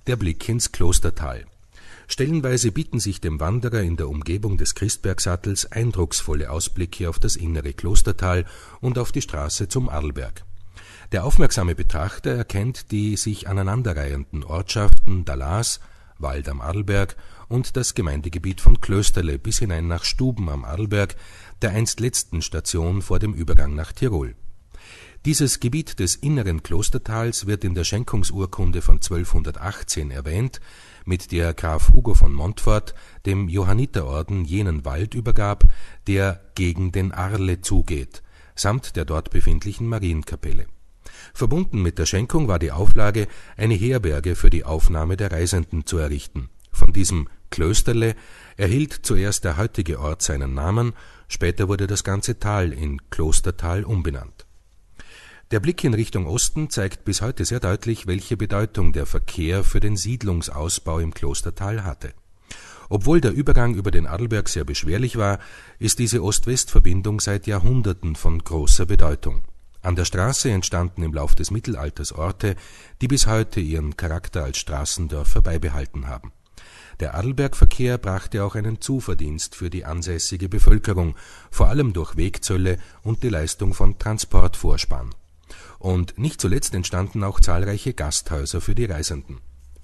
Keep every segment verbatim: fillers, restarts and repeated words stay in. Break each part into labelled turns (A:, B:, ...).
A: Der Blick ins Klostertal. Stellenweise bieten sich dem Wanderer in der Umgebung des Christbergsattels eindrucksvolle Ausblicke auf das innere Klostertal und auf die Straße zum Arlberg. Der aufmerksame Betrachter erkennt die sich aneinanderreihenden Ortschaften Dalas, Wald am Arlberg und das Gemeindegebiet von Klösterle bis hinein nach Stuben am Arlberg, der einst letzten Station vor dem Übergang nach Tirol. Dieses Gebiet des inneren Klostertals wird in der Schenkungsurkunde von zwölfhundertachtzehn erwähnt, mit der Graf Hugo von Montfort dem Johanniterorden jenen Wald übergab, der gegen den Arle zugeht, samt der dort befindlichen Marienkapelle. Verbunden mit der Schenkung war die Auflage, eine Herberge für die Aufnahme der Reisenden zu errichten. Von diesem Klösterle erhielt zuerst der heutige Ort seinen Namen, später wurde das ganze Tal in Klostertal umbenannt. Der Blick in Richtung Osten zeigt bis heute sehr deutlich, welche Bedeutung der Verkehr für den Siedlungsausbau im Klostertal hatte. Obwohl der Übergang über den Arlberg sehr beschwerlich war, ist diese Ost-West-Verbindung seit Jahrhunderten von großer Bedeutung. An der Straße entstanden im Lauf des Mittelalters Orte, die bis heute ihren Charakter als Straßendörfer beibehalten haben. Der Arlbergverkehr brachte auch einen Zuverdienst für die ansässige Bevölkerung, vor allem durch Wegzölle und die Leistung von Transportvorspann. Und nicht zuletzt entstanden auch zahlreiche Gasthäuser für die Reisenden.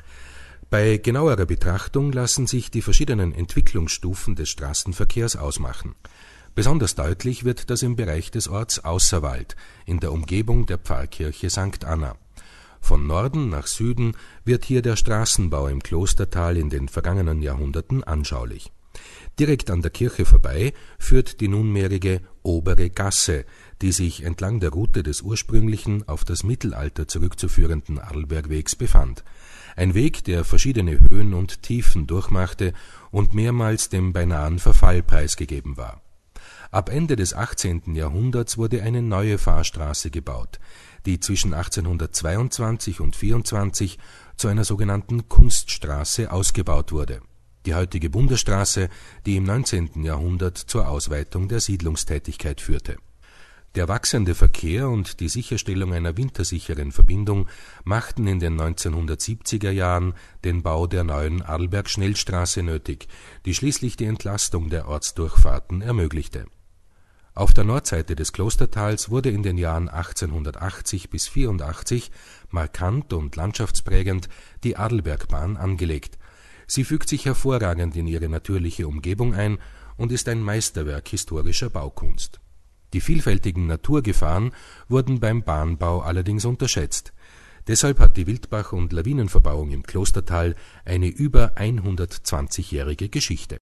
A: Bei genauerer Betrachtung lassen sich die verschiedenen Entwicklungsstufen des Straßenverkehrs ausmachen. Besonders deutlich wird das im Bereich des Orts Außerwald, in der Umgebung der Pfarrkirche Sankt Anna. Von Norden nach Süden wird hier der Straßenbau im Klostertal in den vergangenen Jahrhunderten anschaulich. Direkt an der Kirche vorbei führt die nunmehrige Obere Gasse, die sich entlang der Route des ursprünglichen, auf das Mittelalter zurückzuführenden Arlbergwegs befand. Ein Weg, der verschiedene Höhen und Tiefen durchmachte und mehrmals dem beinahen Verfall preisgegeben war. Ab Ende des achtzehnten Jahrhunderts wurde eine neue Fahrstraße gebaut, die zwischen achtzehnhundertzweiundzwanzig und vierundzwanzig zu einer sogenannten Kunststraße ausgebaut wurde. Die heutige Bundesstraße, die im neunzehnten Jahrhundert zur Ausweitung der Siedlungstätigkeit führte. Der wachsende Verkehr und die Sicherstellung einer wintersicheren Verbindung machten in den neunzehnhundertsiebziger Jahren den Bau der neuen Arlberg-Schnellstraße nötig, die schließlich die Entlastung der Ortsdurchfahrten ermöglichte. Auf der Nordseite des Klostertals wurde in den Jahren achtzehnhundertachtzig bis vierundachtzig markant und landschaftsprägend die Arlbergbahn angelegt. Sie fügt sich hervorragend in ihre natürliche Umgebung ein und ist ein Meisterwerk historischer Baukunst. Die vielfältigen Naturgefahren wurden beim Bahnbau allerdings unterschätzt. Deshalb hat die Wildbach- und Lawinenverbauung im Klostertal eine über hundertzwanzigjährige Geschichte.